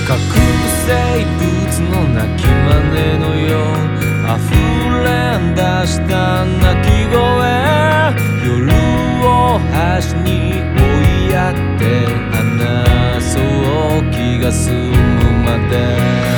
核生物の鳴き真似のよう溢れ出した鳴き声、夜を端に追いやって話そう気が済むまで。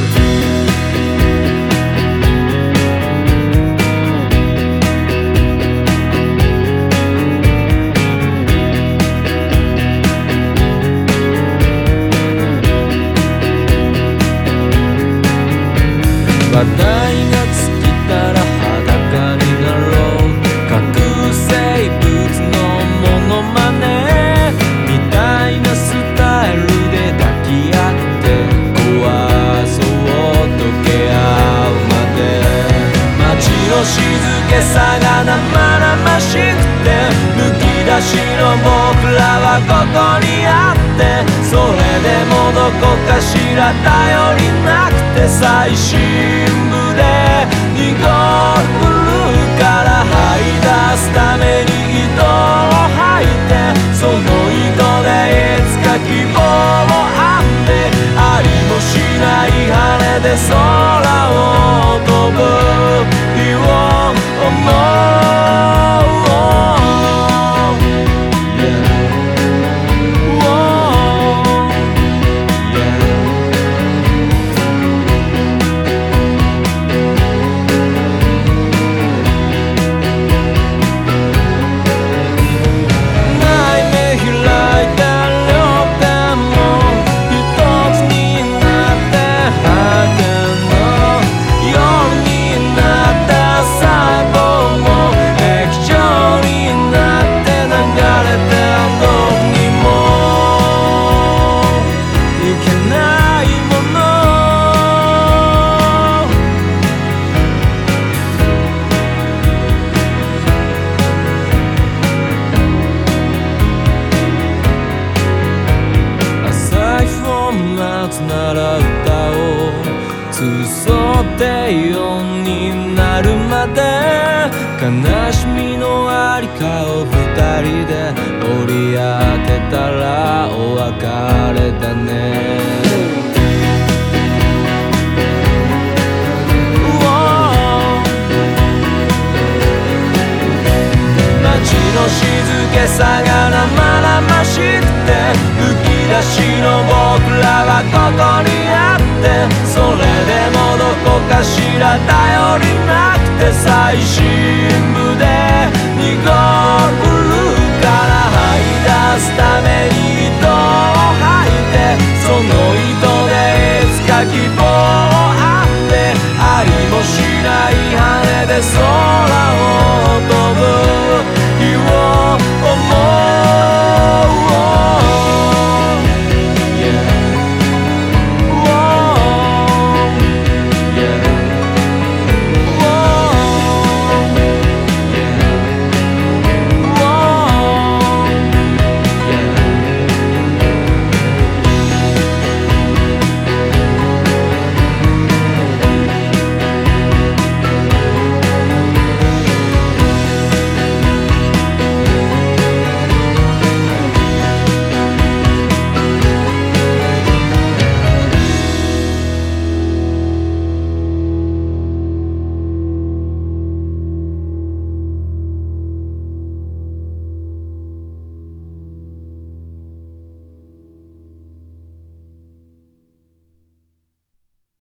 話題が尽きたら裸になろう。核生物のモノマネみたいなスタイルで抱き合って壊そう溶け合うまで。街の静けさが生々しくてむき出しの僕らはここにあって、それでもどこかしら頼りなくて最新部で濁るから這い出すために糸を吐いて、その糸でいつか希望を編んでありもしない羽で空を飛ぶ日を思う。夏なら歌を綴って夜になるまで、悲しみのありかを二人で折り当てたらお別れだね。街の静けさが生々しくてむき出しの僕らはここにあって、それでもどこかしら頼りなくて最新部で濁るから這い出すために